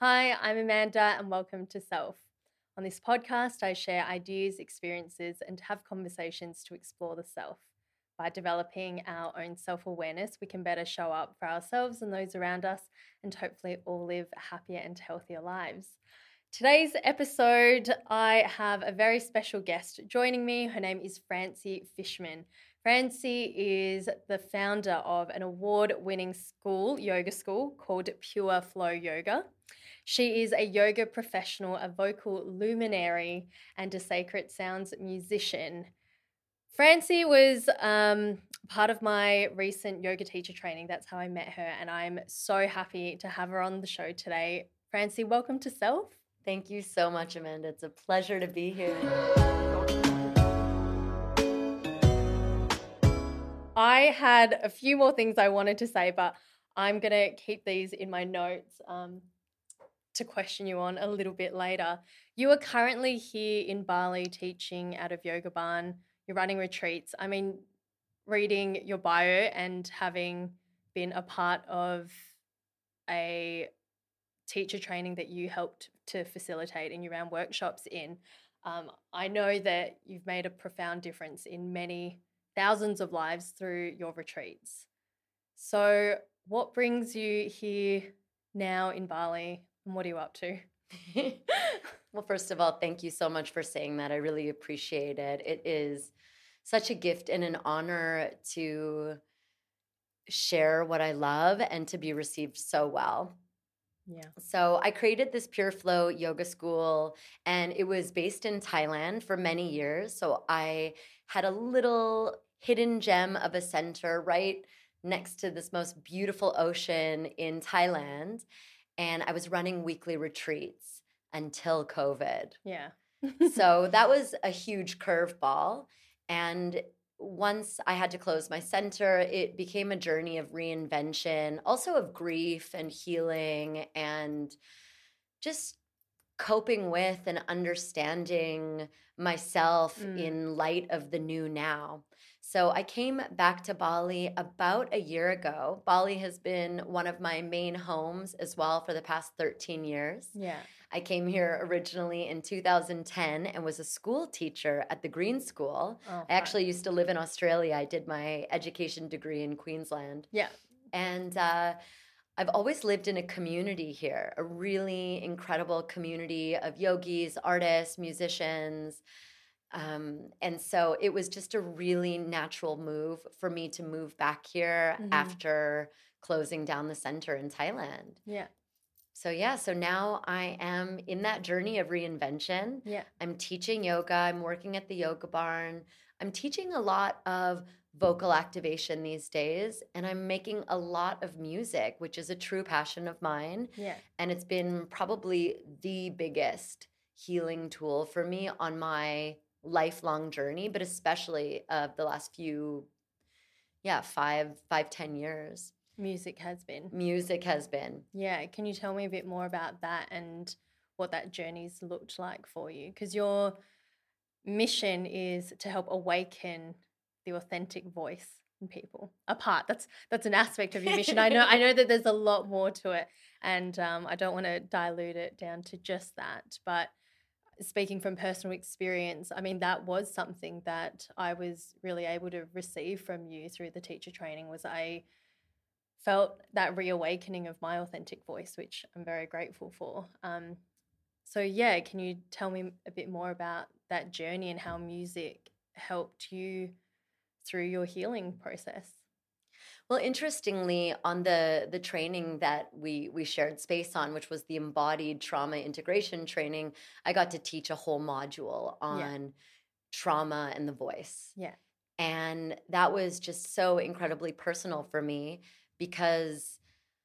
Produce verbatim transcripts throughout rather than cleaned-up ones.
Hi, I'm Amanda and welcome to Self. On this podcast, I share ideas, experiences, and have conversations to explore the self. By developing our own self awareness, we can better show up for ourselves and those around us, and hopefully all live happier and healthier lives. Today's episode, I have a very special guest joining me. Her name is Francie Fishman. Francie is the founder of an award-winning school, yoga school, called Pure Flow Yoga. She is a yoga professional, a vocal luminary, and a sacred sounds musician. Francie was um, part of my recent yoga teacher training. That's how I met her, and I'm so happy to have her on the show today. Francie, welcome to Self. Thank you so much, Amanda. It's a pleasure to be here. I had a few more things I wanted to say, but I'm going to keep these in my notes um, to question you on a little bit later. You are currently here in Bali teaching out of Yoga Barn. You're running retreats. I mean, reading your bio and having been a part of a teacher training that you helped to facilitate and you ran workshops in, um, I know that you've made a profound difference in many thousands of lives through your retreats. So what brings you here now in Bali and what are you up to? Well, first of all, thank you so much for saying that. I really appreciate it. It is such a gift and an honor to share what I love and to be received so well. Yeah. So I created this Pure Flow yoga school, and it was based in Thailand for many years. So I had a little hidden gem of a center right next to this most beautiful ocean in Thailand. And I was running weekly retreats until COVID. Yeah. So that was a huge curveball. And once I had to close my center, it became a journey of reinvention, also of grief and healing and just coping with and understanding myself Mm. in light of the new now. So I came back to Bali about a year ago. Bali has been one of my main homes as well for the past thirteen years. Yeah. I came here originally in two thousand ten and was a school teacher at the Green School. Oh, fun. I actually used to live in Australia. I did my education degree in Queensland. Yeah. And uh, I've always lived in a community here, a really incredible community of yogis, artists, musicians. Um, and so it was just a really natural move for me to move back here Mhm. after closing down the center in Thailand. Yeah. So yeah, so now I am in that journey of reinvention. Yeah. I'm teaching yoga. I'm working at the Yoga Barn. I'm teaching a lot of vocal activation these days, and I'm making a lot of music, which is a true passion of mine. Yeah. And it's been probably the biggest healing tool for me on my lifelong journey, but especially of the last few, yeah, five, five, ten years. Music has been. Music has been. Yeah. Can you tell me a bit more about that and what that journey's looked like for you? Because your mission is to help awaken the authentic voice in people. A part that's that's an aspect of your mission. I know I know that there's a lot more to it, and um, I don't want to dilute it down to just that. But speaking from personal experience, I mean that was something that I was really able to receive from you through the teacher training. Was I felt that reawakening of my authentic voice, which I'm very grateful for. Um, so yeah, can you tell me a bit more about that journey and how music helped you through your healing process? Well, interestingly, on the the training that we we shared space on, which was the embodied trauma integration training, I got to teach a whole module on Yeah. trauma and the voice. Yeah. And that was just so incredibly personal for me because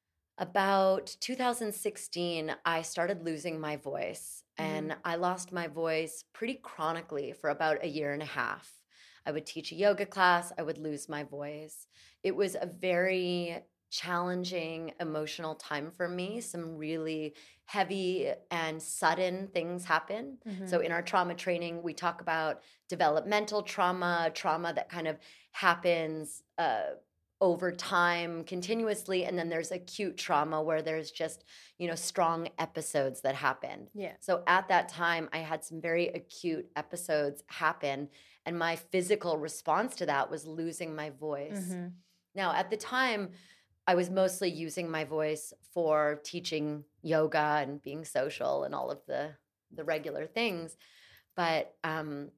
about two thousand sixteen, I started losing my voice, and I lost my voice pretty chronically for about a year and a half. I would teach a yoga class, I would lose my voice. It was a very challenging emotional time for me. Some really heavy and sudden things happen. Mhm. So in our trauma training, we talk about developmental trauma, trauma that kind of happens uh, over time continuously, and then there's acute trauma where there's just, you know, strong episodes that happen. Yeah. So at that time I had some very acute episodes happen, and my physical response to that was losing my voice. Mm-hmm. Now at the time I was mostly using my voice for teaching yoga and being social and all of the the regular things, but um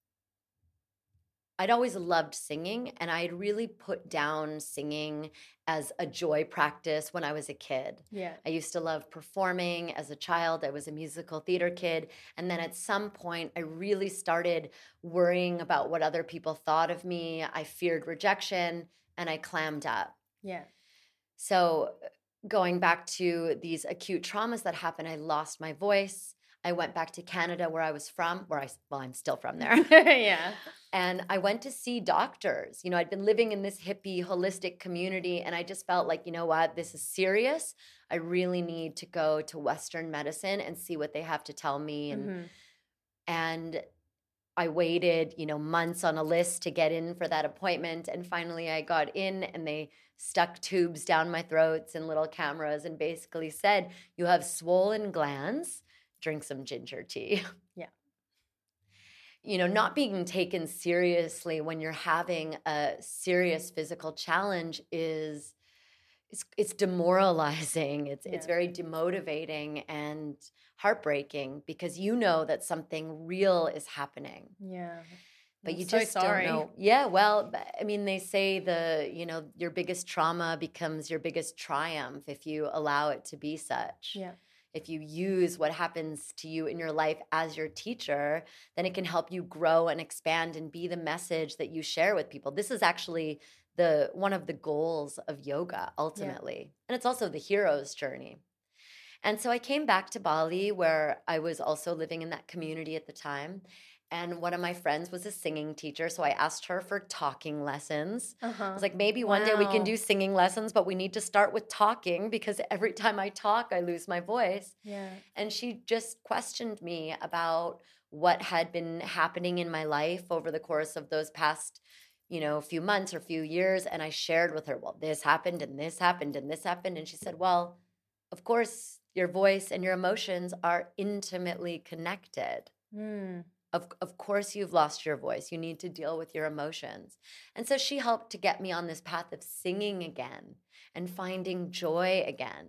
I'd always loved singing, and I'd really put down singing as a joy practice when I was a kid. Yeah. I used to love performing as a child. I was a musical theater kid. And then at some point, I really started worrying about what other people thought of me. I feared rejection, and I clammed up. Yeah. So going back to these acute traumas that happened, I lost my voice. I went back to Canada where I was from, where I, well, I'm still from there. Yeah. And I went to see doctors. You know, I'd been living in this hippie, holistic community, and I just felt like, you know what, this is serious. I really need to go to Western medicine and see what they have to tell me. And Mm-hmm. and I waited, you know, months on a list to get in for that appointment. And finally I got in, and they stuck tubes down my throats and little cameras and basically said, you have swollen glands, drink some ginger tea. Yeah. You know, not being taken seriously when you're having a serious physical challenge is it's it's demoralizing. It's it's Yeah. very demotivating and heartbreaking, because you know that something real is happening. Yeah. But I'm you so just sorry. don't know. Yeah, well, b- I mean, they say the, you know, your biggest trauma becomes your biggest triumph if you allow it to be such. Yeah. If you use what happens to you in your life as your teacher, then it can help you grow and expand and be the message that you share with people. This is actually the one of the goals of yoga ultimately. And it's also the hero's journey. And so I came back to Bali, where I was also living in that community at the time. And one of my friends was a singing teacher, so I asked her for talking lessons. I Uh-huh. was like, maybe one day we can Wow. do singing lessons, but we need to start with talking, because every time I talk, I lose my voice. Yeah. And she just questioned me about what had been happening in my life over the course of those past, you know, few months or few years. And I shared with her, well, this happened and this happened and this happened. And she said, well, of course, your voice and your emotions are intimately connected. Mm. Of, of course, you've lost your voice. You need to deal with your emotions. And so she helped to get me on this path of singing again and finding joy again.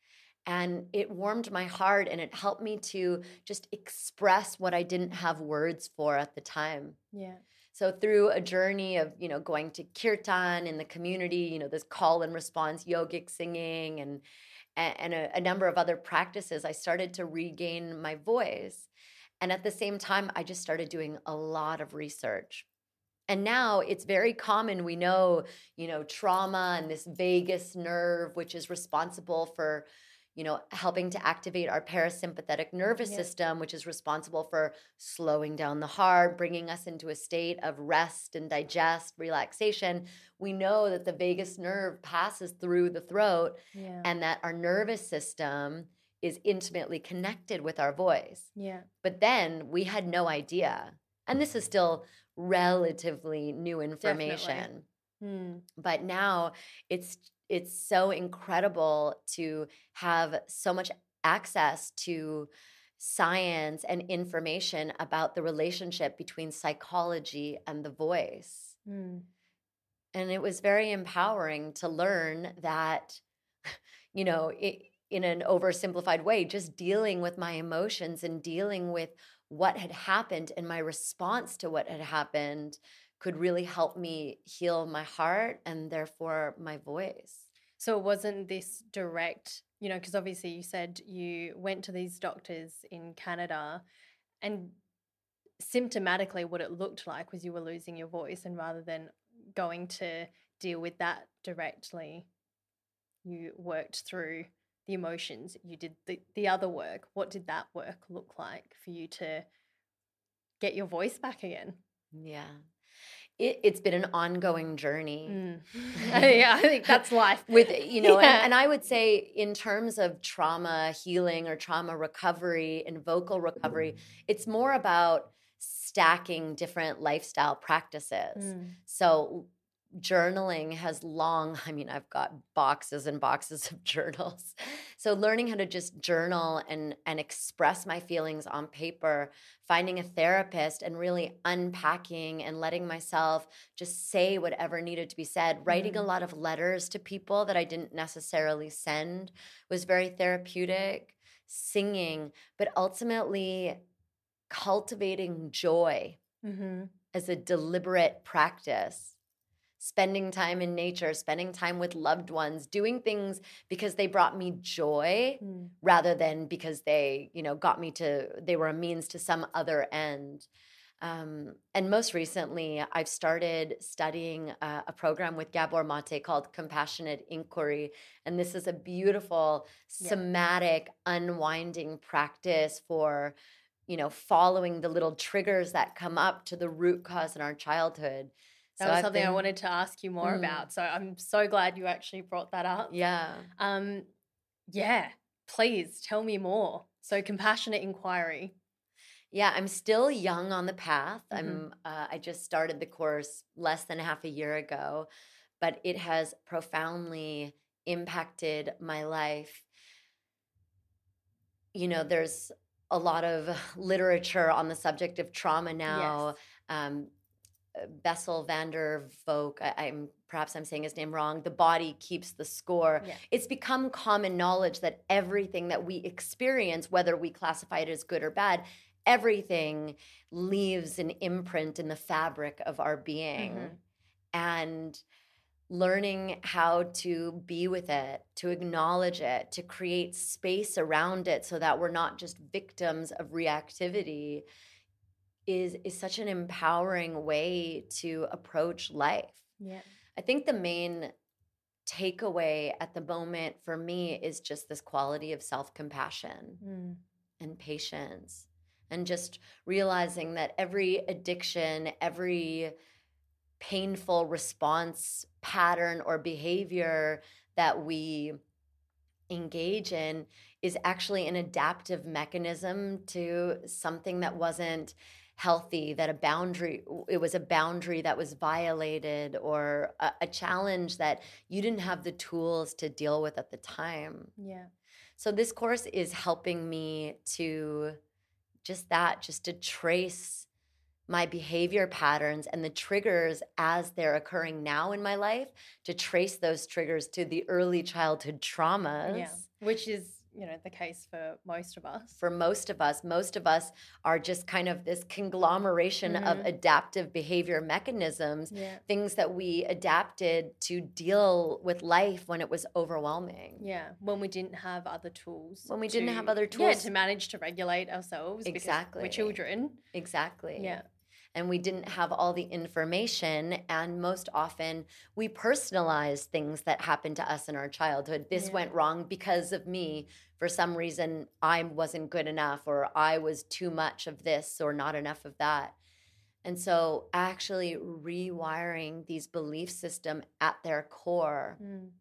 And it warmed my heart, and it helped me to just express what I didn't have words for at the time. Yeah. So through a journey of, you know, going to kirtan in the community, you know, this call and response yogic singing and and a, a number of other practices, I started to regain my voice. And at the same time, I just started doing a lot of research. And now it's very common. We know, you know, trauma and this vagus nerve, which is responsible for, you know, helping to activate our parasympathetic nervous Yeah. system, which is responsible for slowing down the heart, bringing us into a state of rest and digest, relaxation. We know that the vagus nerve passes through the throat, Yeah. and that our nervous system is intimately connected with our voice. Yeah. But then we had no idea. And this is still relatively new information. Mm. But now it's it's so incredible to have so much access to science and information about the relationship between psychology and the voice. Mm. And it was very empowering to learn that, you know, it, in an oversimplified way, just dealing with my emotions and dealing with what had happened and my response to what had happened could really help me heal my heart and therefore my voice. So it wasn't this direct, you know, because obviously you said you went to these doctors in Canada, and symptomatically what it looked like was you were losing your voice, and rather than going to deal with that directly, you worked through the emotions. You did the, the other work. What did that work look like for you to get your voice back again? Yeah. It, it's been an ongoing journey. Mm. Yeah, I think that's life. With, you know, Yeah. and, and I would say in terms of trauma healing or trauma recovery and vocal recovery, it's more about stacking different lifestyle practices. Mm. So journaling has long, I mean, I've got boxes and boxes of journals. So learning how to just journal and and express my feelings on paper, finding a therapist and really unpacking and letting myself just say whatever needed to be said, writing a Mm. lot of letters to people that I didn't necessarily send was very therapeutic, singing, but ultimately cultivating joy Mm-hmm. as a deliberate practice, spending time in nature, spending time with loved ones, doing things because they brought me joy Mm. rather than because they, you know, got me to, they were a means to some other end. Um, and most recently, I've started studying uh, a program with Gabor Mate called Compassionate Inquiry. And this is a beautiful, Yeah. somatic, unwinding practice for, you know, following the little triggers that come up to the root cause in our childhood. That So was I've something I been- wanted to ask you more Mm. about. So I'm so glad you actually brought that up. Yeah. Um, yeah, please tell me more. So compassionate inquiry. Yeah, I'm still young on the path. Mhm. I'm uh, I just started the course less than half a year ago, but it has profoundly impacted my life. You know, there's a lot of literature on the subject of trauma now. Yes. Um, uh, Bessel van der Volk, I, I'm perhaps I'm saying his name wrong. The body keeps the score. Yeah. It's become common knowledge that everything that we experience, whether we classify it as good or bad, everything leaves an imprint in the fabric of our being. Mhm. And learning how to be with it, to acknowledge it, to create space around it so that we're not just victims of reactivity is is such an empowering way to approach life. Yeah. I think the main takeaway at the moment for me is just this quality of self-compassion Mm. and patience, and just realizing that every addiction, every painful response pattern or behavior that we engage in is actually an adaptive mechanism to something that wasn't healthy, that a boundary, it was a boundary that was violated, or a, a challenge that you didn't have the tools to deal with at the time. Yeah. So this course is helping me to just that, just to trace my behavior patterns and the triggers as they're occurring now in my life, to trace those triggers to the early childhood traumas. Yeah. Which is, you know, the case for most of us. For most of us, most of us are just kind of this conglomeration of Mhm. adaptive behavior mechanisms, Yeah. things that we adapted to deal with life when it was overwhelming. Yeah. When we didn't have other tools. When we didn't to- have other Yeah, tools. to manage to regulate ourselves. because Exactly. We're children. Exactly. Yeah. And we didn't have all the information, and most often we personalized things that happened to us in our childhood. This Yeah. went wrong because of me. For some reason, I wasn't good enough, or I was too much of this or not enough of that. And so actually rewiring these belief system at their core. Mm.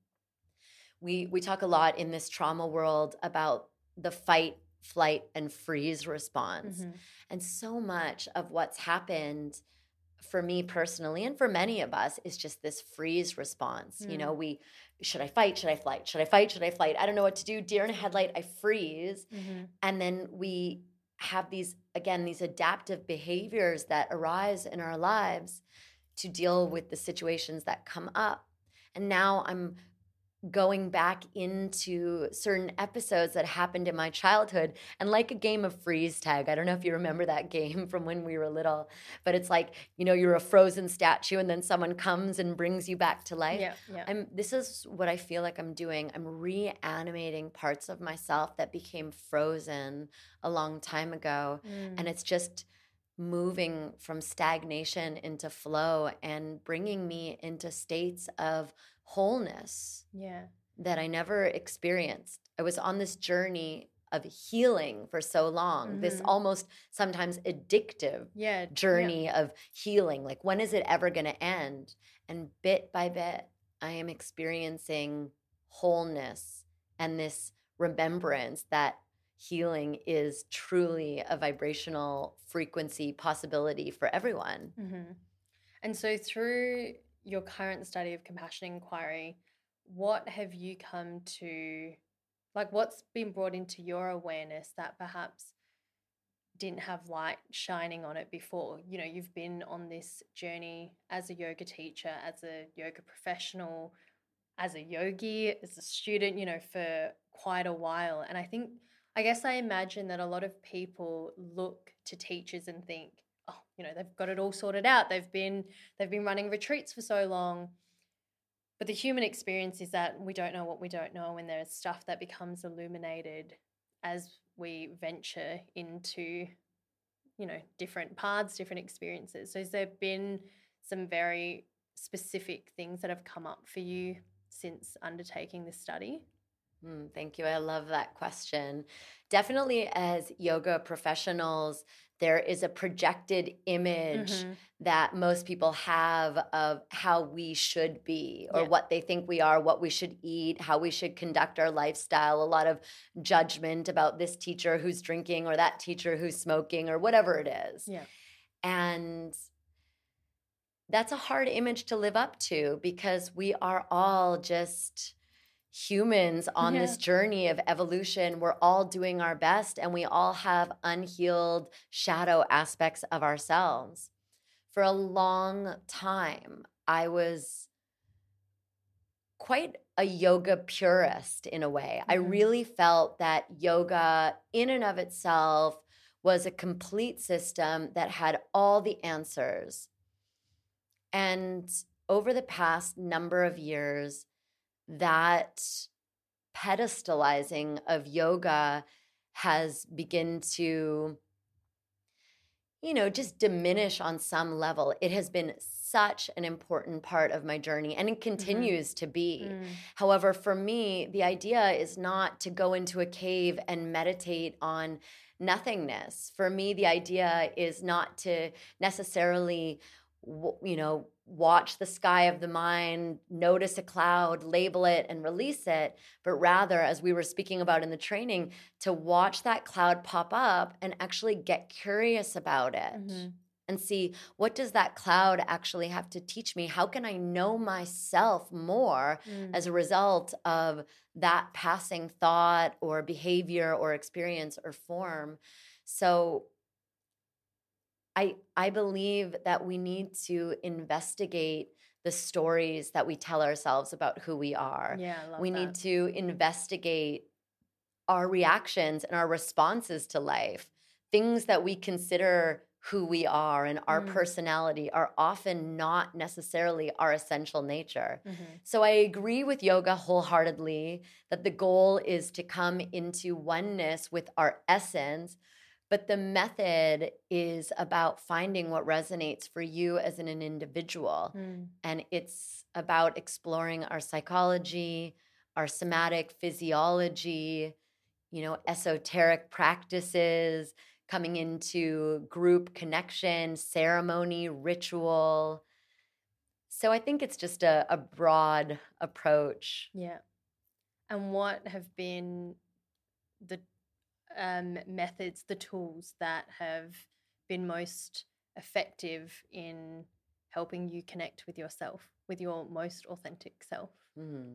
We we talk a lot in this trauma world about the fight, flight, and freeze response. Mhm. And so much of what's happened for me personally, and for many of us, is just this freeze response. You Mm. know, we, should I fight? Should I flight? Should I fight? Should I flight? I don't know what to do. Deer in a headlight, I freeze. Mhm. And then we have these, again, these adaptive behaviors that arise in our lives to deal with the situations that come up. And now I'm going back into certain episodes that happened in my childhood, and like a game of freeze tag. I don't know if you remember that game from when we were little, but it's like, you know, you're a frozen statue and then someone comes and brings you back to life. Yeah. Yeah. I'm this is what I feel like I'm doing. I'm reanimating parts of myself that became frozen a long time ago. Mm. And it's just moving from stagnation into flow and bringing me into states of wholeness Yeah. that I never experienced. I was on this journey of healing for so long, this Mhm. almost sometimes addictive Yeah. journey of healing. Like, when is it ever going to end? And bit by bit, I am experiencing wholeness and this remembrance that healing is truly a vibrational frequency possibility for everyone. Mm-hmm. And so through your current study of compassion inquiry, what have you come to, like what's been brought into your awareness that perhaps didn't have light shining on it before? You know, you've been on this journey as a yoga teacher, as a yoga professional, as a yogi, as a student, you know, for quite a while. And I think, I guess I imagine that a lot of people look to teachers and think, oh, you know, they've got it all sorted out. They've been they've been running retreats for so long. But the human experience is that we don't know what we don't know, and there's stuff that becomes illuminated as we venture into, you know, different paths, different experiences. So has there been some very specific things that have come up for you since undertaking this study? Mm, thank you. I love that question. Definitely, as yoga professionals, there is a projected image Mm-hmm. that most people have of how we should be or Yeah. what they think we are, what we should eat, how we should conduct our lifestyle, a lot of judgment about this teacher who's drinking or that teacher who's smoking or whatever it is. Yeah. And that's a hard image to live up to because we are all just humans on Yeah. this journey of evolution. We're all doing our best and we all have unhealed shadow aspects of ourselves. For a long time, I was quite a yoga purist in a way. I Mhm. really felt that yoga in and of itself was a complete system that had all the answers. And over the past number of years, that pedestalizing of yoga has begun to, you know, just diminish on some level. It has been such an important part of my journey and it continues to be. Mm. However, for me, the idea is not to go into a cave and meditate on nothingness. For me, the idea is not to necessarily, w- you know, watch the sky of the mind, notice a cloud, label it, and release it, but rather, as we were speaking about in the training, to watch that cloud pop up and actually get curious about it. Mm-hmm. And see, what does that cloud actually have to teach me? How can I know myself more Mm. as a result of that passing thought or behavior or experience or form? So I I believe that we need to investigate the stories that we tell ourselves about who we are. Yeah, I love We that. need to investigate our reactions and our responses to life. Things that we consider who we are and our Mm. personality are often not necessarily our essential nature. Mhm. So I agree with yoga wholeheartedly that the goal is to come into oneness with our essence, but the method is about finding what resonates for you as an, an individual. Mm. And it's about exploring our psychology, our somatic physiology, you know, esoteric practices, coming into group connection, ceremony, ritual. So I think it's just a, a broad approach. Yeah. And what have been the um, methods, the tools that have been most effective in helping you connect with yourself, with your most authentic self? Hmm.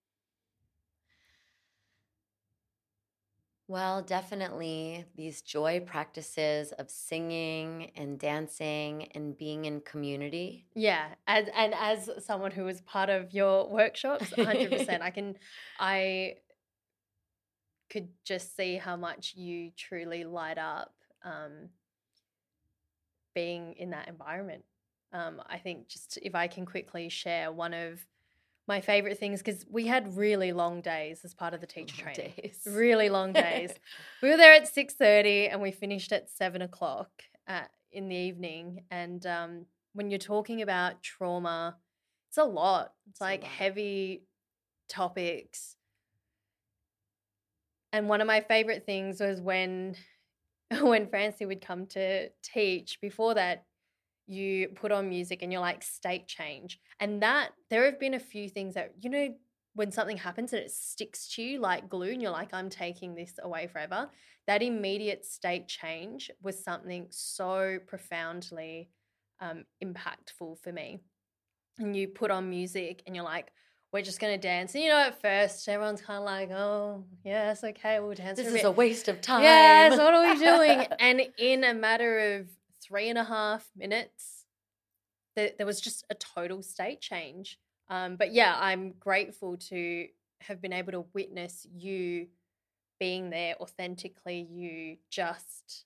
Well, definitely these joy practices of singing and dancing and being in community. Yeah, and and as someone who was part of your workshops, one hundred percent, I can, I could just see how much you truly light up um, being in that environment. Um, I think just if I can quickly share one of my favorite things, because we had really long days as part of the teacher Long training. days. Really long days. We were there at six thirty and we finished at seven o'clock at, in the evening. And um, when you're talking about trauma, it's a lot. It's, It's a like lot. heavy topics. And one of my favorite things was when when Francie would come to teach. Before that, you put on music and you're like, state change. And that, there have been a few things that, you know, when something happens and it sticks to you like glue and you're like, I'm taking this away forever. That immediate state change was something so profoundly um, impactful for me. and you put on music and you're like, we're just going to dance. And, you know, at first everyone's kind of like, oh, yes, okay, we'll dance This for a is bit. a waste of time. Yes, what are we doing? And in a matter of three and a half minutes, there, there was just a total state change. Um, but yeah, I'm grateful to have been able to witness you being there authentically, you just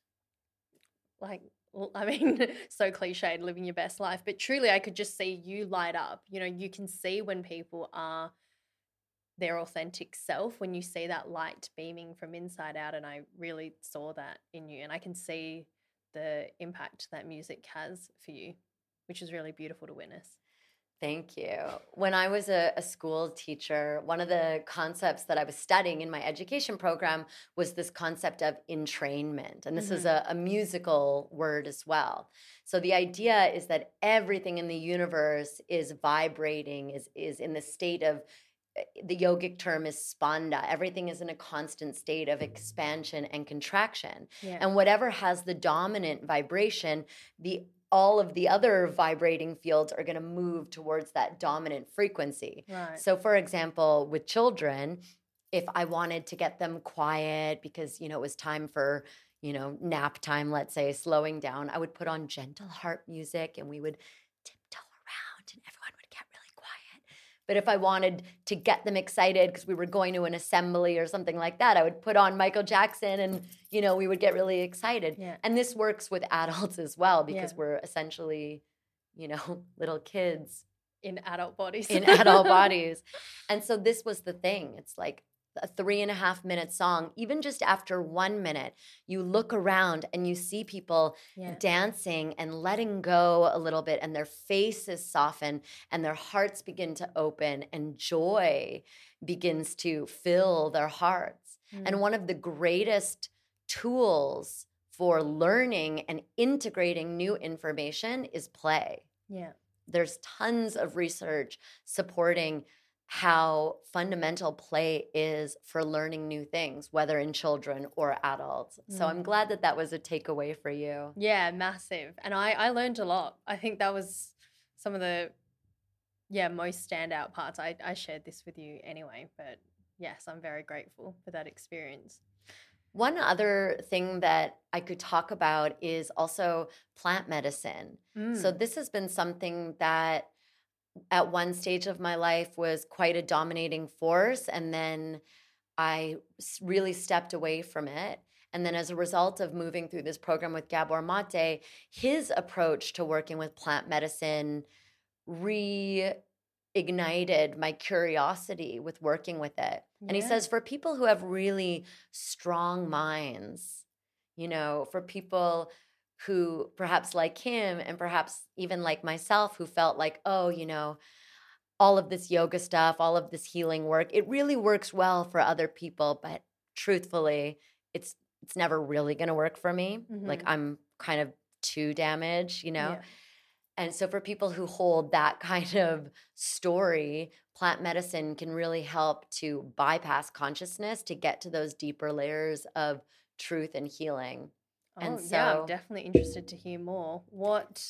like, I mean, so cliched, living your best life, but truly I could just see you light up. You know, you can see when people are their authentic self, when you see that light beaming from inside out. And I really saw that in you. And I can see the impact that music has for you, which is really beautiful to witness. Thank you. When I was a, a school teacher, one of the concepts that I was studying in my education program was this concept of entrainment. And this Mm-hmm. is a, a musical word as well. So the idea is that everything in the universe is vibrating, is, is in the state of, the yogic term is spanda. Everything is in a constant state of expansion and contraction. Yeah. And whatever has the dominant vibration, the all of the other vibrating fields are going to move towards that dominant frequency. Right. So for example, with children, if I wanted to get them quiet because, you know, it was time for, you know, nap time, let's say, slowing down, I would put on gentle harp music and we would tiptoe around and everyone would get really quiet. But if I wanted to get them excited because we were going to an assembly or something like that, I would put on Michael Jackson and, you know, we would get really excited. Yeah. And this works with adults as well because Yeah. we're essentially, you know, little kids in adult bodies. in adult bodies. And so this was the thing. It's like a three and a half minute song. Even just after one minute, you look around and you see people Yeah. dancing and letting go a little bit, and their faces soften and their hearts begin to open and joy begins to fill their hearts. Mm. And one of the greatest tools for learning and integrating new information is play. Yeah. There's tons of research supporting how fundamental play is for learning new things, whether in children or adults. So Mm. I'm glad that that was a takeaway for you. Yeah, massive. And I, I learned a lot. I think that was some of the, yeah, most standout parts. I, I shared this with you anyway, but yes, I'm very grateful for that experience. One other thing that I could talk about is also plant medicine. Mm. So this has been something that at one stage of my life was quite a dominating force, and then I s- really stepped away from it. And then as a result of moving through this program with Gabor Mate, his approach to working with plant medicine reignited my curiosity with working with it. And he Yeah. says for people who have really strong minds, you know, for people who perhaps like him and perhaps even like myself who felt like, oh, you know, all of this yoga stuff, all of this healing work, it really works well for other people, but truthfully, it's it's never really going to work for me. Mhm. Like I'm kind of too damaged, you know. Yeah. And so for people who hold that kind of story, plant medicine can really help to bypass consciousness to get to those deeper layers of truth and healing. Oh, And yeah, I'm so- definitely interested to hear more. What,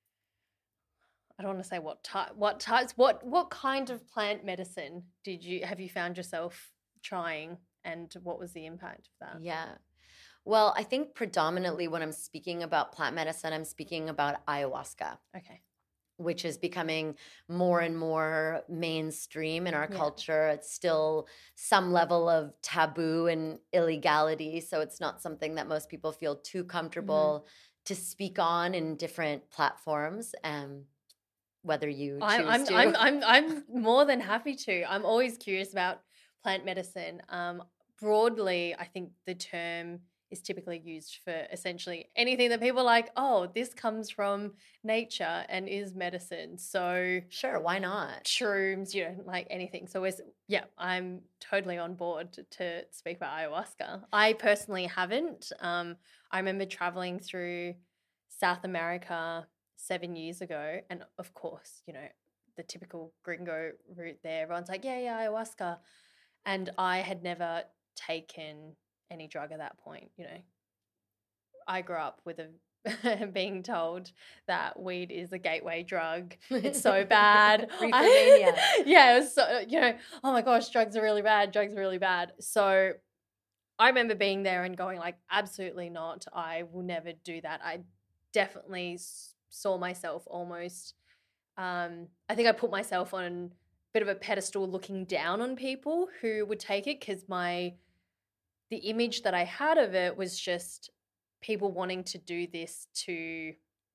I don't want to say what type, what types, what what kind of plant medicine did you have you found yourself trying, and what was the impact of that? Yeah. Well, I think predominantly when I'm speaking about plant medicine, I'm speaking about ayahuasca, Okay. which is becoming more and more mainstream in our Yeah. culture. It's still some level of taboo and illegality. So it's not something that most people feel too comfortable to speak on in different platforms. Um, whether you choose I'm I'm, to. I'm I'm I'm more than happy to. I'm always curious about plant medicine. Um, broadly, I think the term is typically used for essentially anything that people are like, oh, this comes from nature and is medicine. So Sure, why not? shrooms, you know, like anything. So it's, yeah, I'm totally on board to, to speak about ayahuasca. I personally haven't. Um, I remember traveling through South America seven years ago, and of course, you know, the typical gringo route there. Everyone's like, yeah, yeah, ayahuasca, and I had never taken any drug at that point. You know, I grew up with a being told that weed is a gateway drug. It's so bad. Reefermania. Yeah, it was so, you know, oh my gosh, drugs are really bad. Drugs are really bad. So I remember being there and going like, absolutely not. I will never do that. I definitely saw myself almost, um, I think I put myself on a bit of a pedestal looking down on people who would take it, because my, the image that I had of it was just people wanting to do this to,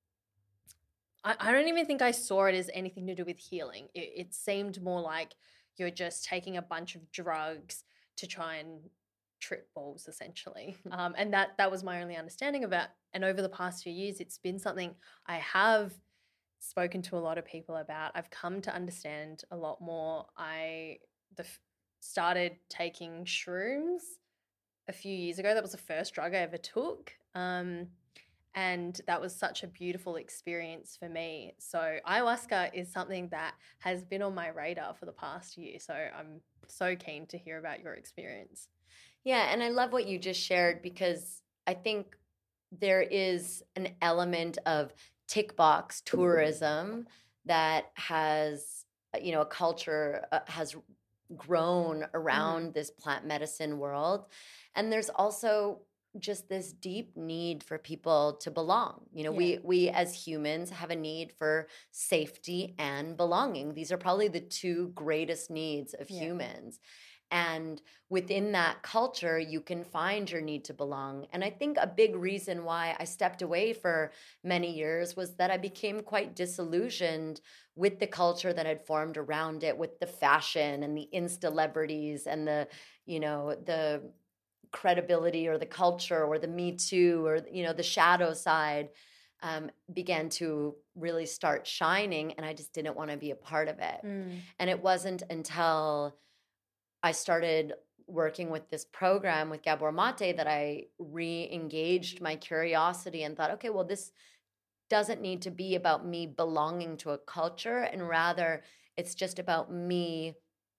I, I don't even think I saw it as anything to do with healing. It, it seemed more like you're just taking a bunch of drugs to try and trip balls, essentially. Um, and that that was my only understanding of it. And over the past few years, it's been something I have spoken to a lot of people about. I've come to understand a lot more. I the, started taking shrooms a few years ago. That was the first drug I ever took. Um, and that was such a beautiful experience for me. So ayahuasca is something that has been on my radar for the past year. So I'm so keen to hear about your experience. Yeah, and I love what you just shared, because I think there is an element of tick box tourism that has, you know, a culture uh, has grown around mm-hmm. this plant medicine world. And there's also just this deep need for people to belong. You know, yeah. we we as humans have a need for safety and belonging. These are probably the two greatest needs of yeah. humans. And within that culture, you can find your need to belong. And I think a big reason why I stepped away for many years was that I became quite disillusioned with the culture that had formed around it, with the fashion and the Insta-celebrities and the, you know, the credibility or the culture or the Me Too or, you know, the shadow side um, began to really start shining. And I just didn't want to be a part of it. Mm. And it wasn't until I started working with this program with Gabor Mate that I re-engaged my curiosity and thought, okay, well, this doesn't need to be about me belonging to a culture, and rather it's just about me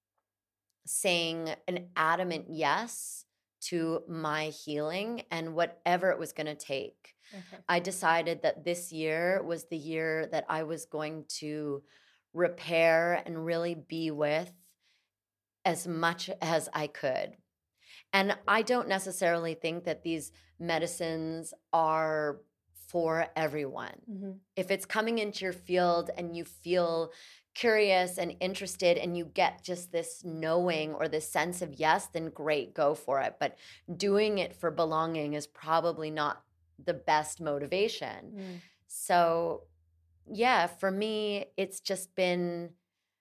saying an adamant yes to my healing and whatever it was going to take. Okay. I decided that this year was the year that I was going to repair and really be with as much as I could. And I don't necessarily think that these medicines are for everyone. Mm-hmm. If it's coming into your field and you feel curious and interested and you get just this knowing or this sense of yes, then great, go for it. But doing it for belonging is probably not the best motivation. Mm. So yeah, for me, it's just been,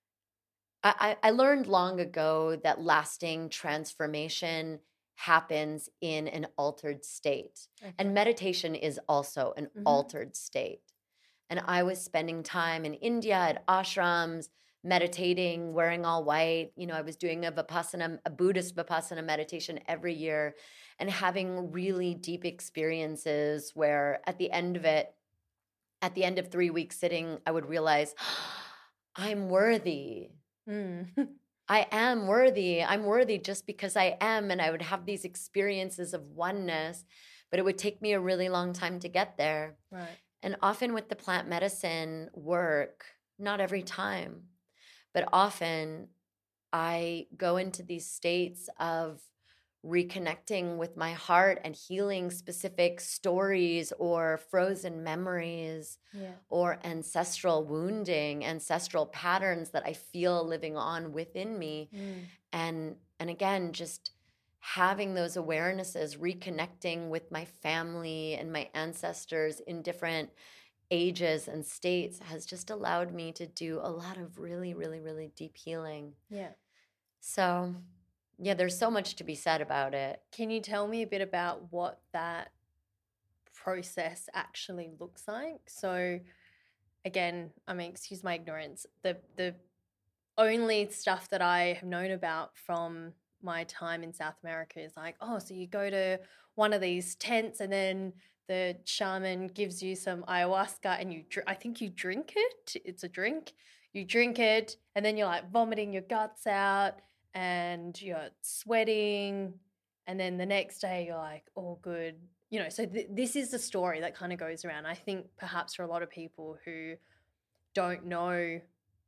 I, I learned long ago that lasting transformation happens in an altered state. Okay. And meditation is also an mm-hmm. altered state. And I was spending time in India at ashrams, meditating, wearing all white. You know, I was doing a Vipassana, a Buddhist Vipassana meditation every year and having really deep experiences where at the end of it, at the end of three weeks sitting, I would realize, oh, I'm worthy. Mm. I am worthy. I'm worthy just because I am. And I would have these experiences of oneness, but it would take me a really long time to get there. Right. And often with the plant medicine work, not every time, but often I go into these states of reconnecting with my heart and healing specific stories or frozen memories yeah. or ancestral wounding, ancestral patterns that I feel living on within me. Mm. And and again, just having those awarenesses, reconnecting with my family and my ancestors in different ages and states has just allowed me to do a lot of really, really, really deep healing. Yeah. So yeah, there's so much to be said about it. Can you tell me a bit about what that process actually looks like? So again, I mean, excuse my ignorance, the the only stuff that I have known about from my time in South America is like, oh, so you go to one of these tents and then the shaman gives you some ayahuasca and you, dr- I think you drink it. It's a drink. You drink it and then you're like vomiting your guts out and you're sweating. And then the next day you're like, all good. you know, so th- this is the story that kind of goes around. I think perhaps for a lot of people who don't know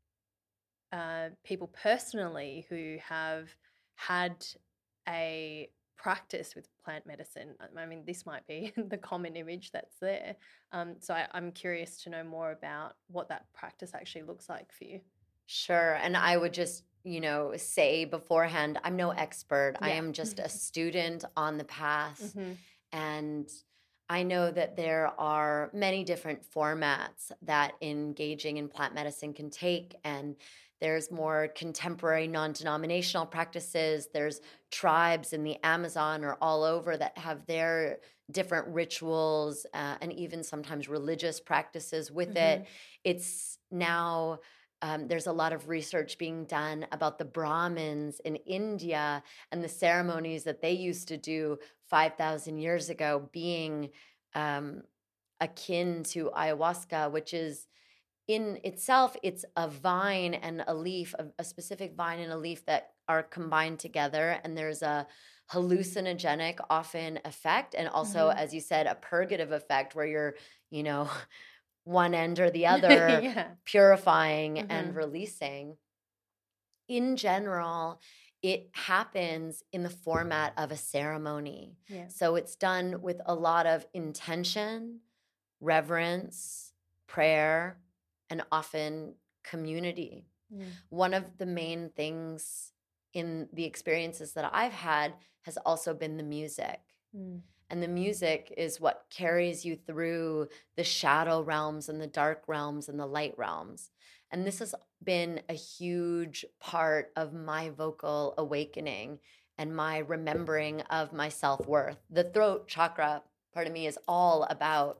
uh, people personally who have had a practice with plant medicine. I mean, this might be the common image that's there. Um, so I, I'm curious to know more about what that practice actually looks like for you. Sure. And I would just, you know, say beforehand, I'm no expert. I Yeah. am just a student on the path. Mhm. And I know that there are many different formats that engaging in plant medicine can take. And there's more contemporary non-denominational practices. There's tribes in the Amazon or all over that have their different rituals uh, and even sometimes religious practices with it. Mhm. It's now um, there's a lot of research being done about the Brahmins in India and the ceremonies that they used to do five thousand years ago being um, akin to ayahuasca, which is in itself, it's a vine and a leaf, a, a specific vine and a leaf that are combined together. And there's a hallucinogenic, often effect. And also, Mhm. as you said, a purgative effect where you're, you know, one end or the other, Yeah. purifying and Mhm. releasing. In general, it happens in the format of a ceremony. Yeah. So it's done with a lot of intention, reverence, prayer, and often community. Mm. One of the main things in the experiences that I've had has also been the music. Mm. And the music is what carries you through the shadow realms and the dark realms and the light realms. And this has been a huge part of my vocal awakening and my remembering of my self-worth. The throat chakra part of me is all about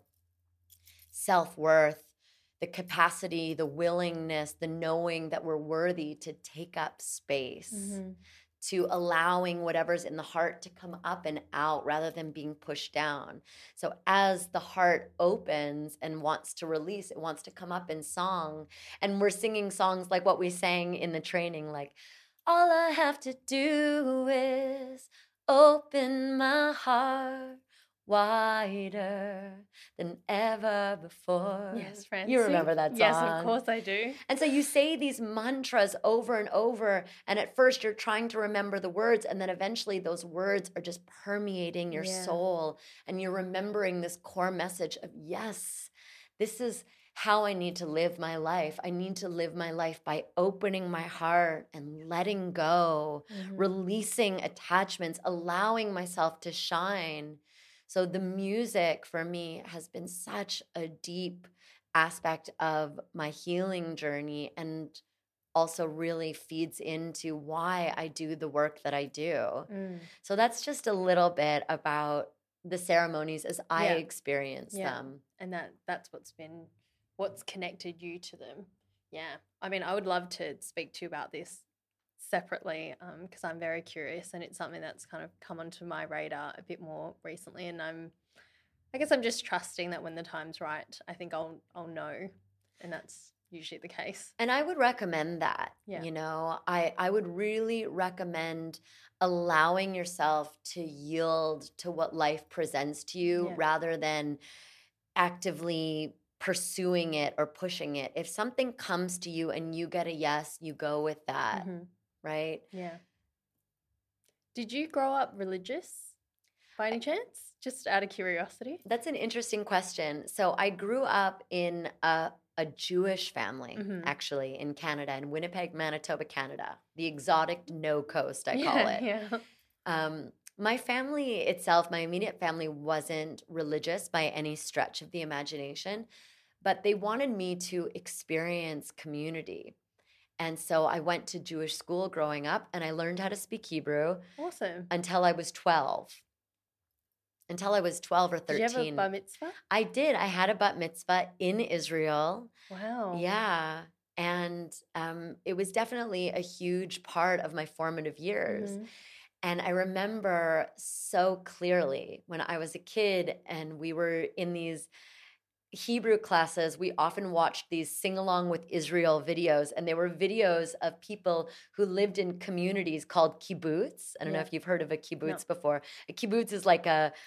self-worth, the capacity, the willingness, the knowing that we're worthy to take up space, Mhm. to allowing whatever's in the heart to come up and out rather than being pushed down. So as the heart opens and wants to release, it wants to come up in song. And we're singing songs like what we sang in the training, like, all I have to do is open my heart wider than ever before. Yes, Francie. You remember that song? Yes, of course I do. And so you say these mantras over and over, and at first you're trying to remember the words, and then eventually those words are just permeating your Yeah. soul, and you're remembering this core message of, yes, this is how I need to live my life. I need to live my life by opening my heart and letting go, Mhm. releasing attachments, allowing myself to shine. So the music for me has been such a deep aspect of my healing journey and also really feeds into why I do the work that I do. Mm. So that's just a little bit about the ceremonies as I Yeah. experience Yeah. them. And that that's what's been what's connected you to them. Yeah. I mean, I would love to speak to you about this separately because I'm very curious and it's something that's kind of come onto my radar a bit more recently. And I'm, I guess I'm just trusting that when the time's right, I think I'll I'll know, and that's usually the case. And I would recommend that. Yeah. You know, I I would really recommend allowing yourself to yield to what life presents to you Yeah. rather than actively pursuing it or pushing it. If something comes to you and you get a yes, you go with that, Mhm. right? Yeah. Did you grow up religious by any chance? Just out of curiosity. That's an interesting question. So I grew up in a, a Jewish family, Mhm. actually, in Canada, in Winnipeg, Manitoba, Canada, the exotic no coast, I call Yeah, it. yeah. Um, my family itself, my immediate family, wasn't religious by any stretch of the imagination, but they wanted me to experience community. And so I went to Jewish school growing up and I learned how to speak Hebrew Awesome. until I was twelve. Until I was twelve or Did you have a thirteen. bar mitzvah? I did. I had a bat mitzvah in Israel. Wow. Yeah. And um, it was definitely a huge part of my formative years. Mhm. And I remember so clearly when I was a kid and we were in these Hebrew classes, we often watched these sing along with Israel videos, and they were videos of people who lived in communities called kibbutz. I don't know Yeah. if you've heard of a kibbutz No. before. A kibbutz is like a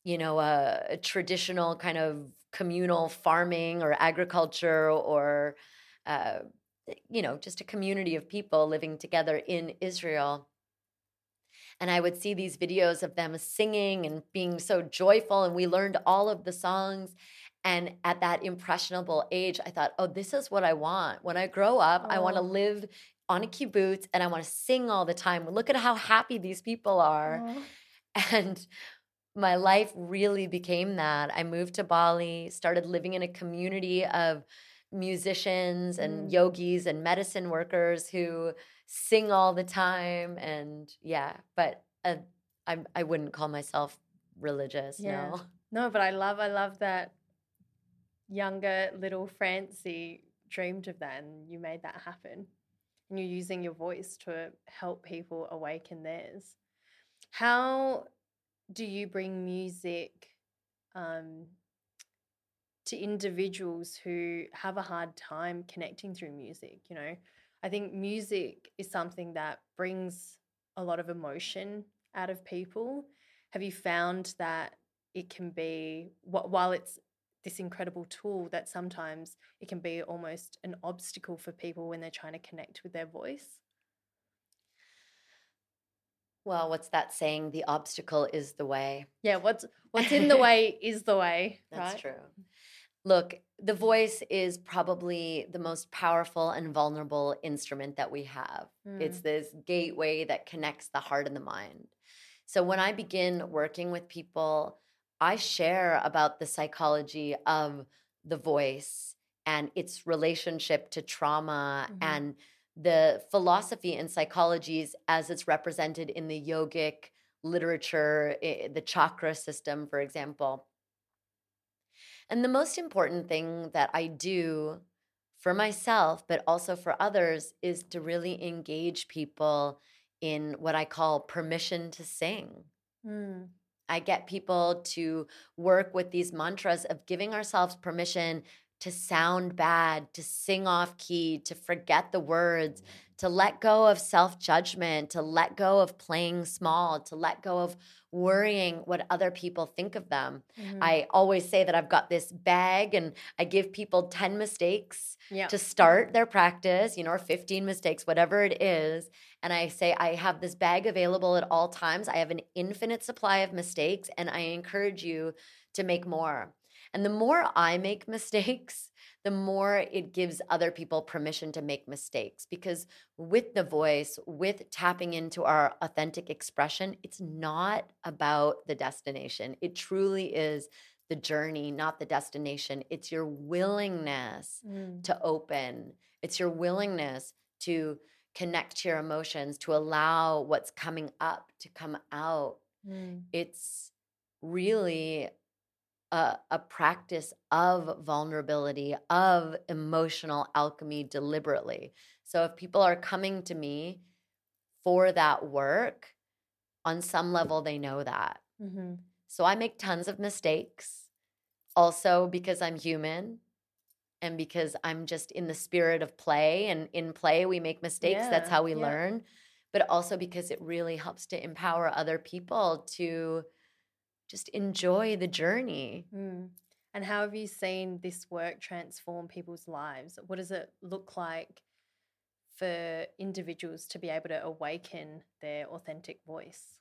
you know, a, a traditional kind of communal farming or agriculture or, uh, you know, just a community of people living together in Israel. And I would see these videos of them singing and being so joyful. And we learned all of the songs. And at that impressionable age, I thought, oh, this is what I want. When I grow up, I want to Oh. live on a kibbutz and I want to sing all the time. Look at how happy these people are. Oh. And my life really became that. I moved to Bali, started living in a community of musicians and Mm. yogis and medicine workers who sing all the time. And yeah, but uh, I, I wouldn't call myself religious, Yeah. no. No, but I love, I love that younger little Francie dreamed of that and you made that happen. And you're using your voice to help people awaken theirs. How do you bring music um, to individuals who have a hard time connecting through music? You know, I think music is something that brings a lot of emotion out of people. Have you found that it can be, wh- while it's this incredible tool, that sometimes it can be almost an obstacle for people when they're trying to connect with their voice? Well, what's that saying? The obstacle is the way. Yeah, what's what's in the way is the way, That's right? true. Look, the voice is probably the most powerful and vulnerable instrument that we have. It's Mm. this gateway that connects the heart and the mind. So when I begin working with people, I share about the psychology of the voice and its relationship to trauma Mhm. and the philosophy and psychologies as it's represented in the yogic literature, i- the chakra system, for example. And the most important thing that I do for myself, but also for others, is to really engage people in what I call permission to sing. Mm. I get people to work with these mantras of giving ourselves permission to sound bad, to sing off key, to forget the words, to let go of self judgment, to let go of playing small, to let go of worrying what other people think of them. Mhm. I always say that I've got this bag and I give people ten mistakes Yeah. to start their practice, you know, or fifteen mistakes, whatever it is. And I say, I have this bag available at all times. I have an infinite supply of mistakes, and I encourage you to make more. And the more I make mistakes, the more it gives other people permission to make mistakes. Because with the voice, with tapping into our authentic expression, it's not about the destination. It truly is the journey, not the destination. It's your willingness Mm. to open, it's your willingness to connect to your emotions, to allow what's coming up to come out. Mm. It's really a, a practice of vulnerability, of emotional alchemy deliberately. So if people are coming to me for that work, on some level, they know that. Mm-hmm. So I make tons of mistakes, also because I'm human. And because I'm just in the spirit of play, and in play, we make mistakes. That's Yeah, how we yeah. learn. But also because it really helps to empower other people to just enjoy the journey. Mm. And how have you seen this work transform people's lives? What does it look like for individuals to be able to awaken their authentic voice?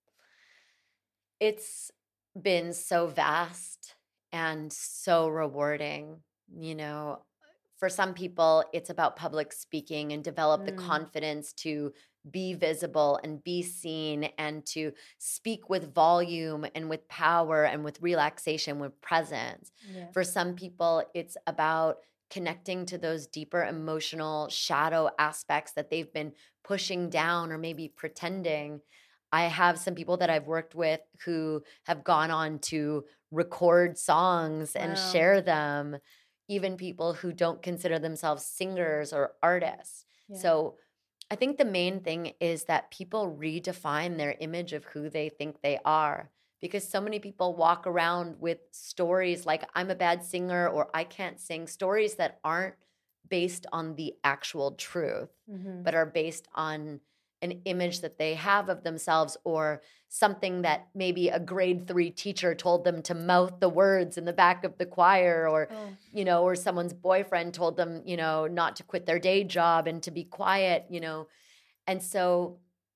It's been so vast and so rewarding. You know, for some people, it's about public speaking and develop the Mm. confidence to be visible and be seen and to speak with volume and with power and with relaxation, with presence. Yeah. For some people, it's about connecting to those deeper emotional shadow aspects that they've been pushing down or maybe pretending. I have some people that I've worked with who have gone on to record songs and Wow. share them, even people who don't consider themselves singers or artists. Yeah. So I think the main thing is that people redefine their image of who they think they are, because so many people walk around with stories like, I'm a bad singer or I can't sing, stories that aren't based on the actual truth, Mm-hmm. but are based on an image that they have of themselves, or something that maybe a grade three teacher told them to mouth the words in the back of the choir, or, Oh. you know, or someone's boyfriend told them, you know, not to quit their day job and to be quiet, you know. And so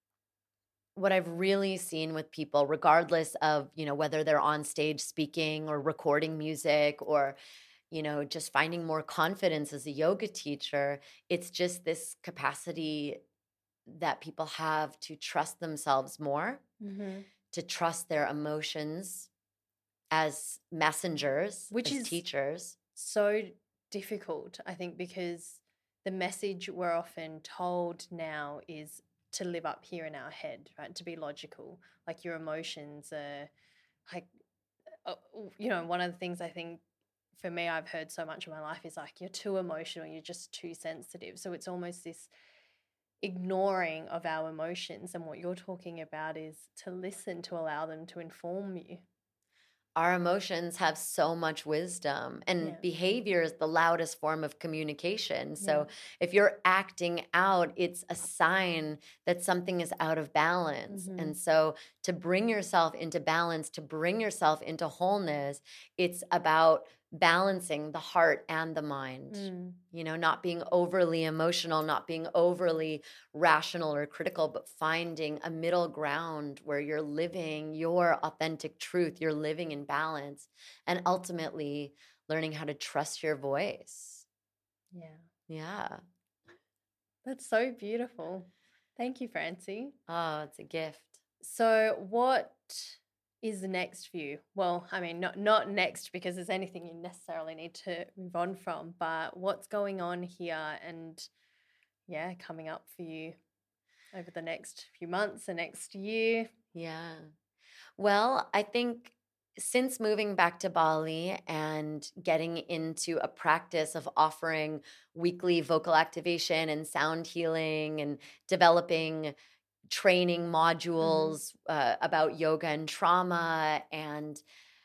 what I've really seen with people, regardless of, you know, whether they're on stage speaking or recording music, or, you know, just finding more confidence as a yoga teacher, it's just this capacity that people have to trust themselves more, Mm-hmm. to trust their emotions as messengers, Which as is teachers. So difficult, I think, because the message we're often told now is to live up here in our head, right? To be logical, like your emotions are like, uh, you know, one of the things I think for me, I've heard so much in my life is like, you're too emotional, you're just too sensitive. So it's almost this ignoring of our emotions. And what you're talking about is to listen, to allow them to inform you. Our emotions have so much wisdom, and Yeah. behavior is the loudest form of communication. So Yeah. if you're acting out, it's a sign that something is out of balance. Mhm. And so to bring yourself into balance, to bring yourself into wholeness, it's about balancing the heart and the mind. Mm. You know, not being overly emotional, not being overly rational or critical, but finding a middle ground where you're living your authentic truth, you're living in balance, and ultimately learning how to trust your voice. Yeah. Yeah. That's so beautiful. Thank you, Francie. Oh, it's a gift. So what is next for you? Well, I mean, not not next because there's anything you necessarily need to move on from, but what's going on here and yeah, coming up for you over the next few months, the next year? Yeah. Well, I think since moving back to Bali and getting into a practice of offering weekly vocal activation and sound healing and developing training modules uh, about yoga and trauma, and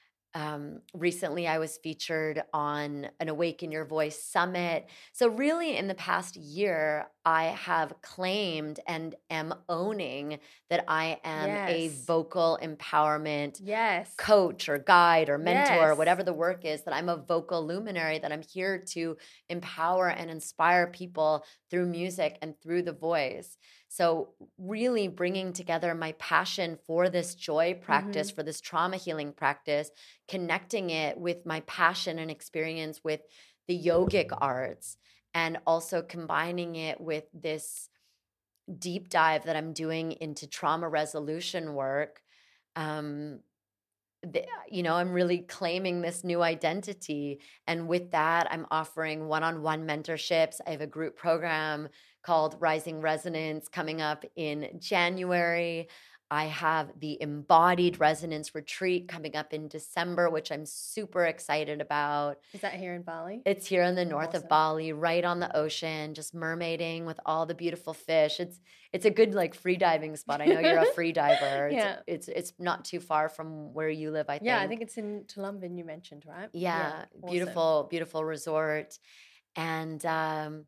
um, recently I was featured on an Awaken Your Voice summit. So really in the past year, I have claimed and am owning that I am a Yes. vocal empowerment Yes. coach or guide or mentor, Yes. whatever the work is, that I'm a vocal luminary, that I'm here to empower and inspire people through music and through the voice. So really bringing together my passion for this joy practice, Mhm. for this trauma healing practice, connecting it with my passion and experience with the yogic arts, and also combining it with this deep dive that I'm doing into trauma resolution work. Um, the, you know, I'm really claiming this new identity. And with that, I'm offering one on one mentorships. I have a group program called Rising Resonance coming up in January. I have the Embodied Resonance Retreat coming up in December, which I'm super excited about. Is that here in Bali? It's here in the north Awesome. of Bali, right on the ocean, just mermaiding with all the beautiful fish. It's it's a good like free diving spot. I know you're a free diver. It's, Yeah. it's it's not too far from where you live, I think. Yeah, I think it's in Tulumban you mentioned, right? Yeah, awesome. beautiful, beautiful resort. And um,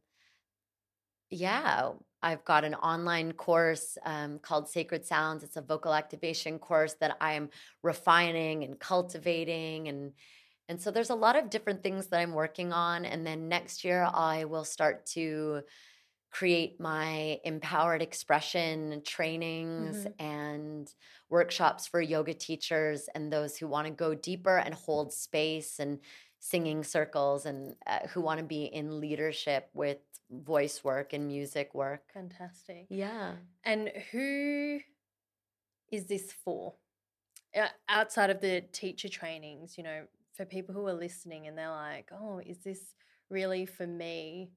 yeah, I've got an online course um, called Sacred Sounds. It's a vocal activation course that I am refining and cultivating, and and so there's a lot of different things that I'm working on. And then next year I will start to create my empowered expression trainings Mhm. and workshops for yoga teachers and those who want to go deeper and hold space, and singing circles, and uh, who want to be in leadership with voice work and music work. Fantastic. Yeah. And who is this for? Uh, outside of the teacher trainings, you know, for people who are listening and they're like, oh, is this really for me?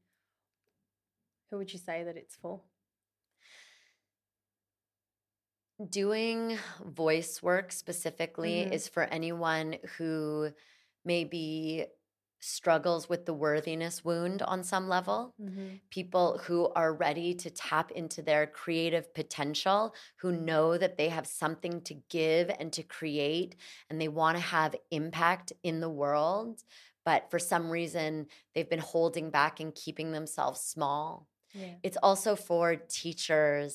Who would you say that it's for? Doing voice work specifically Mhm. is for anyone who maybe struggles with the worthiness wound on some level. Mhm. People who are ready to tap into their creative potential, who know that they have something to give and to create, and they want to have impact in the world, but for some reason they've been holding back and keeping themselves small. Yeah. It's also for teachers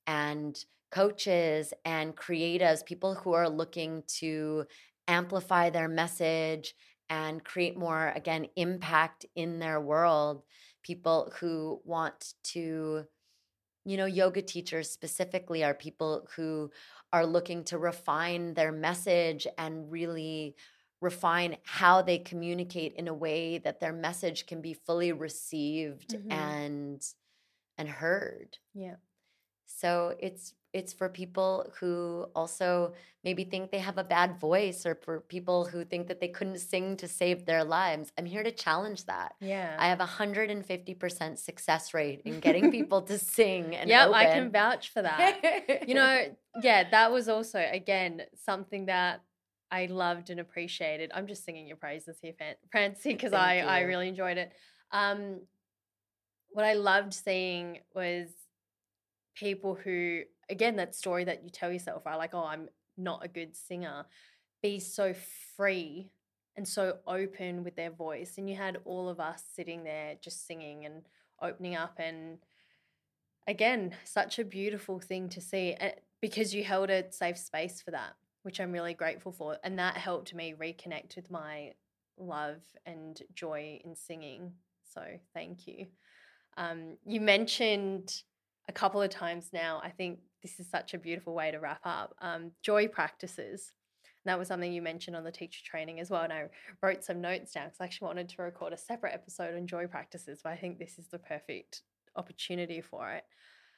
and coaches and creatives, people who are looking to amplify their message and create more, again, impact in their world. People who want to, you know, yoga teachers specifically are people who are looking to refine their message and really refine how they communicate in a way that their message can be fully received Mhm. and and heard. Yeah. So it's it's for people who also maybe think they have a bad voice, or for people who think that they couldn't sing to save their lives. I'm here to challenge that. Yeah. I have a one hundred fifty percent success rate in getting people to sing and Yep, open. I can vouch for that. You know, yeah, that was also, again, something that I loved and appreciated. I'm just singing your praises here, Fan- Francie, because I, Thank I you. really enjoyed it. Um, what I loved seeing was people who, again, that story that you tell yourself, right? Like, oh, I'm not a good singer, be so free and so open with their voice. And you had all of us sitting there just singing and opening up, and again, such a beautiful thing to see, eh, because you held a safe space for that, which I'm really grateful for. And that helped me reconnect with my love and joy in singing. So thank you. Um, you mentioned a couple of times now, I think this is such a beautiful way to wrap up, um, joy practices. And that was something you mentioned on the teacher training as well. And I wrote some notes down because I actually wanted to record a separate episode on joy practices, but I think this is the perfect opportunity for it.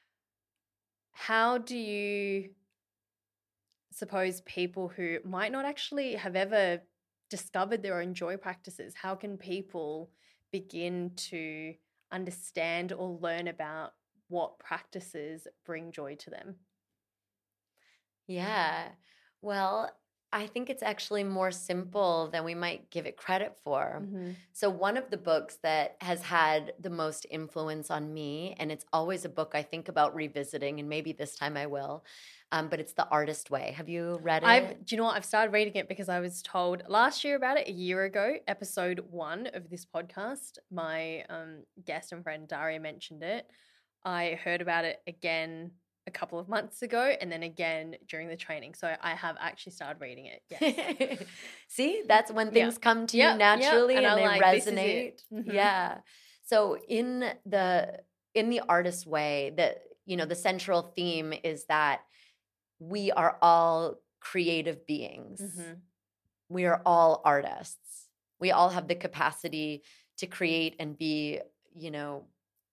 How do you suppose people who might not actually have ever discovered their own joy practices, how can people begin to understand or learn about what practices bring joy to them? Yeah. Well, I think it's actually more simple than we might give it credit for. Mm-hmm. So, one of the books that has had the most influence on me, and it's always a book I think about revisiting, and maybe this time I will, um, but it's The Artist Way. Have you read it? I've, do you know what? I've started reading it because I was told last year about it, a year ago, episode one of this podcast. My um, guest and friend Daria mentioned it. I heard about it again a couple of months ago, and then again during the training. So I have actually started reading it. Yes. See, that's when things Yeah. come to Yep, you naturally yep. And and, I'm they like, this is resonate. it. Mhm. Yeah. So in the in the Artist Way, that you know, the central theme is that we are all creative beings. Mhm. We are all artists. We all have the capacity to create and be, you know,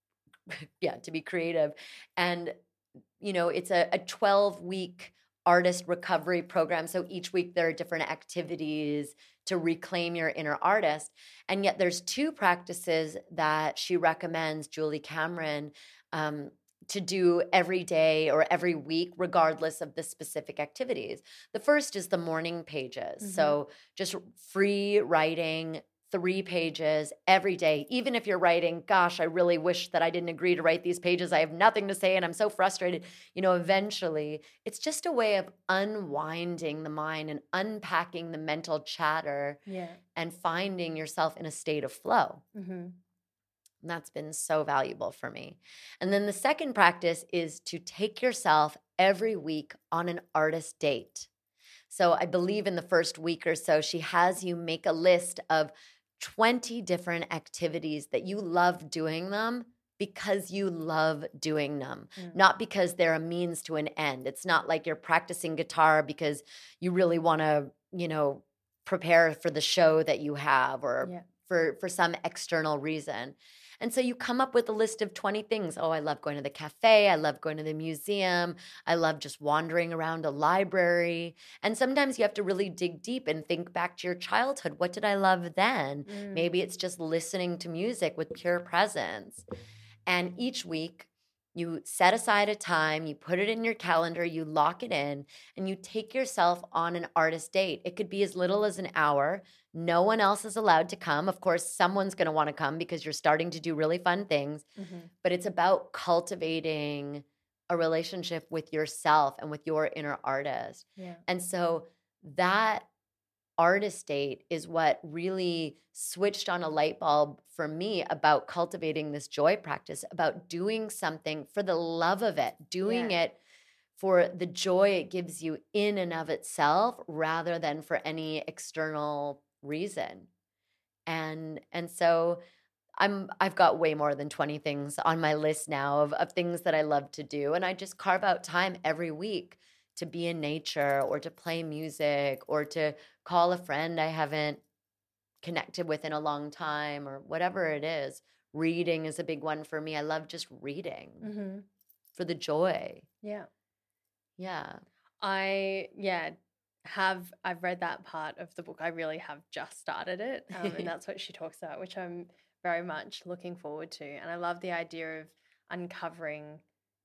yeah, to be creative. And, you know, it's a, a twelve week artist recovery program. So each week there are different activities to reclaim your inner artist. And yet there's two practices that she recommends, Julie Cameron, um, to do every day or every week, regardless of the specific activities. The first is the morning pages. Mhm. So just free writing, three pages every day. Even if you're writing, gosh, I really wish that I didn't agree to write these pages. I have nothing to say and I'm so frustrated. You know, eventually it's just a way of unwinding the mind and unpacking the mental chatter Yeah. and finding yourself in a state of flow. Mm-hmm. And that's been so valuable for me. And then the second practice is to take yourself every week on an artist date. So I believe in the first week or so, she has you make a list of twenty different activities that you love doing them because you love doing them, Mm. not because they're a means to an end. It's not like you're practicing guitar because you really want to, you know, prepare for the show that you have or Yeah. for, for some external reason. And so you come up with a list of twenty things. Oh, I love going to the cafe. I love going to the museum. I love just wandering around a library. And sometimes you have to really dig deep and think back to your childhood. What did I love then? Mm. Maybe it's just listening to music with pure presence. And each week, you set aside a time, you put it in your calendar, you lock it in, and you take yourself on an artist date. It could be as little as an hour. No one else is allowed to come. Of course, someone's going to want to come because you're starting to do really fun things. Mm-hmm. But it's about cultivating a relationship with yourself and with your inner artist. Yeah. And so that artist date is what really switched on a light bulb for me about cultivating this joy practice, about doing something for the love of it, doing Yeah. it for the joy it gives you in and of itself rather than for any external reason. And and so I'm I've got way more than twenty things on my list now of, of things that I love to do. And I just carve out time every week to be in nature or to play music or to call a friend I haven't connected with in a long time or whatever it is. Reading is a big one for me. I love just reading Mm-hmm. for the joy. Yeah. Yeah. I, yeah, have, I've read that part of the book. I really have just started it. Um, and that's what she talks about, which I'm very much looking forward to. And I love the idea of uncovering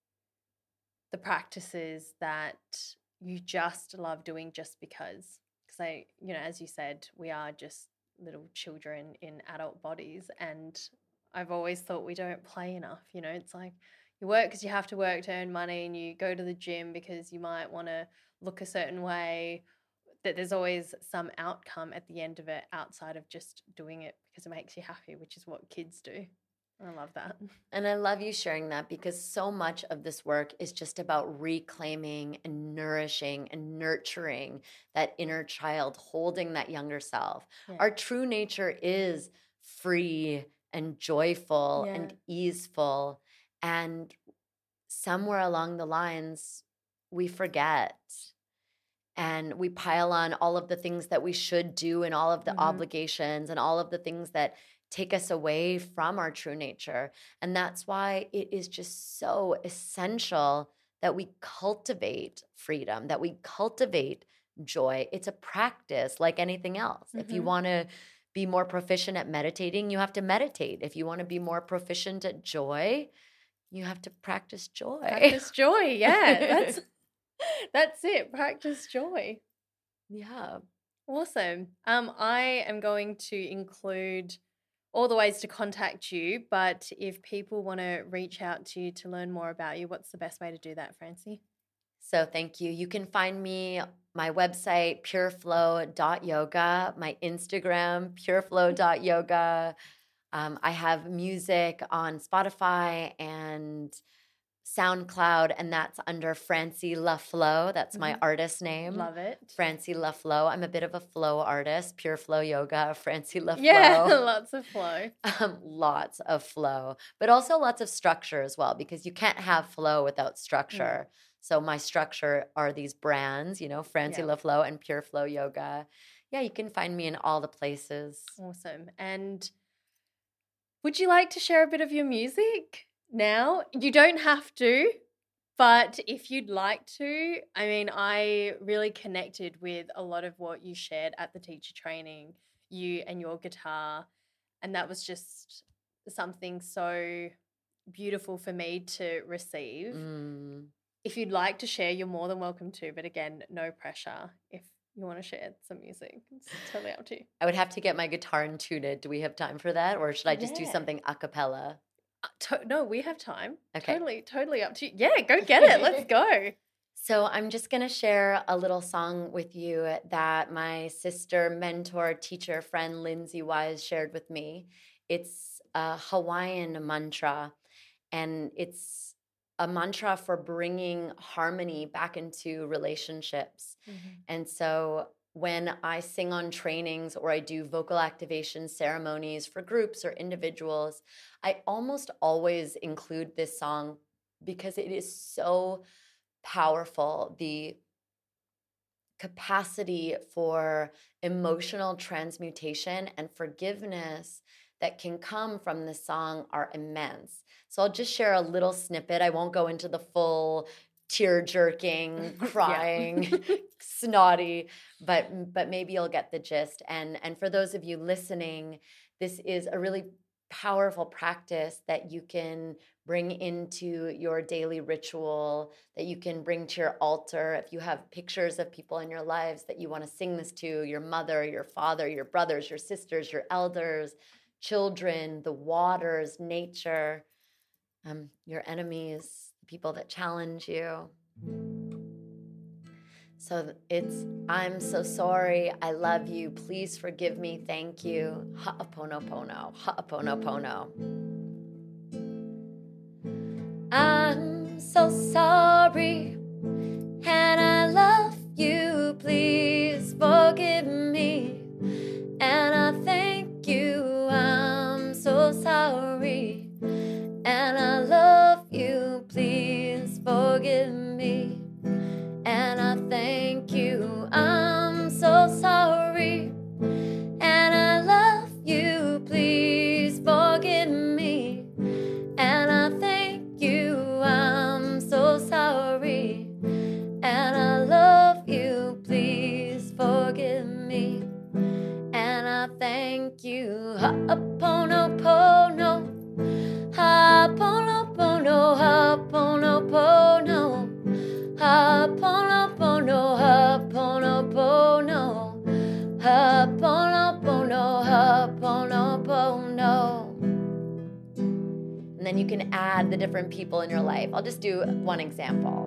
the practices that you just love doing just because. Because I, you know, as you said, we are just little children in adult bodies. And I've always thought we don't play enough. You know, it's like you work because you have to work to earn money, and you go to the gym because you might want to look a certain way. That there's always some outcome at the end of it outside of just doing it because it makes you happy, which is what kids do. I love that. And I love you sharing that because so much of this work is just about reclaiming and nourishing and nurturing that inner child, holding that younger self. Yeah. Our true nature is free and joyful Yeah. and easeful. And somewhere along the lines, we forget. And we pile on all of the things that we should do and all of the Mhm. obligations and all of the things that take us away from our true nature. And that's why it is just so essential that we cultivate freedom, that we cultivate joy. It's a practice like anything else. If you Mhm. want to be more proficient at meditating, you have to meditate. If you want to be more proficient at joy, you have to practice joy. Practice joy. Yeah, that's that's it. Practice joy. Yeah. Awesome. Um, I am going to include all the ways to contact you, but if people want to reach out to you to learn more about you, what's the best way to do that, Francie? So thank you. You can find me, my website, pureflow dot yoga, my Instagram, pureflow dot yoga. Um, I have music on Spotify and SoundCloud, and that's under Francie LaFlow. That's my Mhm. artist name. Love it. Francie LaFlow. I'm a bit of a flow artist. Pure Flow Yoga, Francie LaFlow. Yeah, lots of flow. Um, lots of flow, but also lots of structure as well, because you can't have flow without structure. So my structure are these brands, you know, Francie Yeah. LaFlow and Pure Flow Yoga. Yeah, you can find me in all the places. Awesome. And would you like to share a bit of your music now? You don't have to, but if you'd like to, I mean, I really connected with a lot of what you shared at the teacher training, you and your guitar. And that was just something so beautiful for me to receive. Mm. If you'd like to share, you're more than welcome to. But again, no pressure. If you want to share some music, it's totally up to you. I would have to get my guitar and tune it. Do we have time for that? Or should I just do Yeah. something a cappella? Uh, to- no, we have time. Okay. Totally, totally up to you. Yeah, go get it. Let's go. So I'm just going to share a little song with you that my sister, mentor, teacher, friend, Lindsay Wise shared with me. It's a Hawaiian mantra, and it's a mantra for bringing harmony back into relationships. Mm-hmm. And so when I sing on trainings or I do vocal activation ceremonies for groups or individuals, I almost always include this song because it is so powerful. The capacity for emotional transmutation and forgiveness that can come from this song are immense. So I'll just share a little snippet. I won't go into the full tear-jerking, crying, snotty, but but maybe you'll get the gist. And and for those of you listening, this is a really powerful practice that you can bring into your daily ritual, that you can bring to your altar. If you have pictures of people in your lives that you want to sing this to, your mother, your father, your brothers, your sisters, your elders, children, the waters, nature, um, your enemies, the people that challenge you. So it's, I'm so sorry, I love you, please forgive me, thank you. Ha'aponopono, ha'aponopono. I'm so sorry, I thank you. Ha'aponopono. Ha'aponopono. Ha'aponopono. Ha'aponopono. Ha'aponopono. Ha'aponopono. Ha'aponopono. And then you can add the different people in your life. I'll just do one example.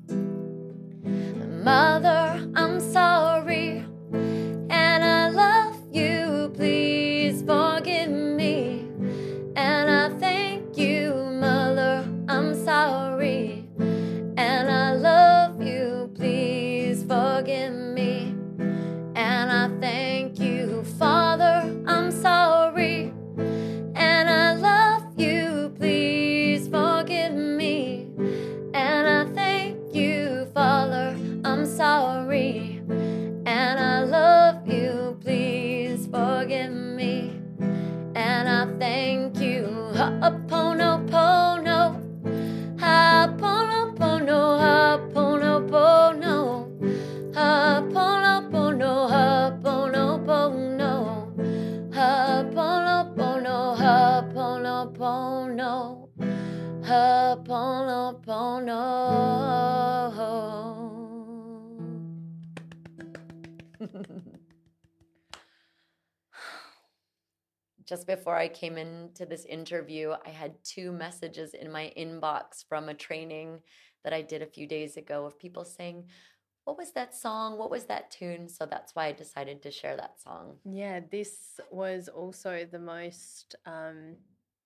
Mother, I'm sorry, and I love you. Please forgive me. And I thank you, Mother, I'm sorry, and I love you. Please forgive me. And I thank you, Father, I'm sorry, and I love you. Please forgive me. And I thank you, Father, I'm sorry, and I love you. Please forgive me. And I thank you. Ha'aponopono. Ha'aponopono. Ha'aponopono. Ha'aponopono. Ha'aponopono. Ha'aponopono. Ha'aponopono. Ha'aponopono. Just before I came into this interview, I had two messages in my inbox from a training that I did a few days ago of people saying, what was that song? What was that tune? So that's why I decided to share that song. Yeah, this was also the most um,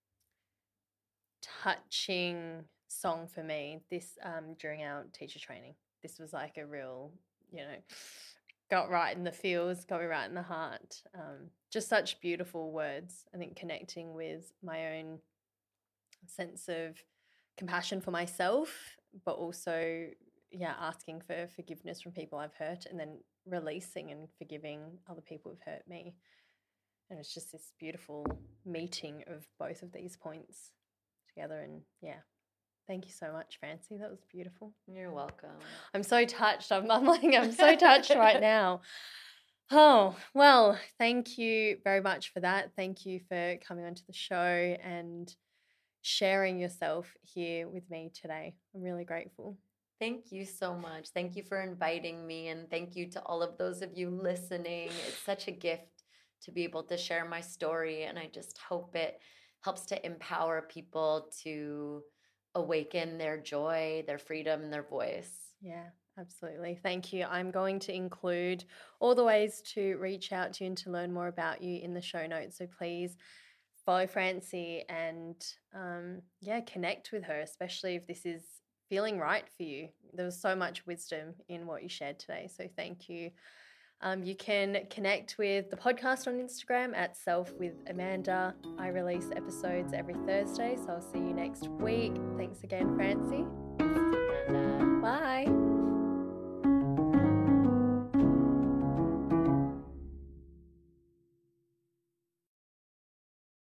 touching song for me this um, during our teacher training. This was like a real, you know, got right in the feels, got me right in the heart. Um, just such beautiful words. I think connecting with my own sense of compassion for myself, but also, yeah, asking for forgiveness from people I've hurt, and then releasing and forgiving other people who've hurt me. And it's just this beautiful meeting of both of these points together. And yeah, thank you so much, Francie. That was beautiful. You're welcome. I'm so touched. I'm, I'm like, I'm so touched right now. Oh, well, thank you very much for that. Thank you for coming onto the show and sharing yourself here with me today. I'm really grateful. Thank you so much. Thank you for inviting me, and thank you to all of those of you listening. It's such a gift to be able to share my story, and I just hope it helps to empower people to awaken their joy, their freedom, their voice. Yeah, absolutely. Thank you. I'm going to include all the ways to reach out to you and to learn more about you in the show notes. So please follow Francie and um, yeah, connect with her, especially if this is feeling right for you. There was so much wisdom in what you shared today. So thank you. Um, you can connect with the podcast on Instagram at Self with Amanda. I release episodes every Thursday, so I'll see you next week. Thanks again, Francie. Amanda. Bye.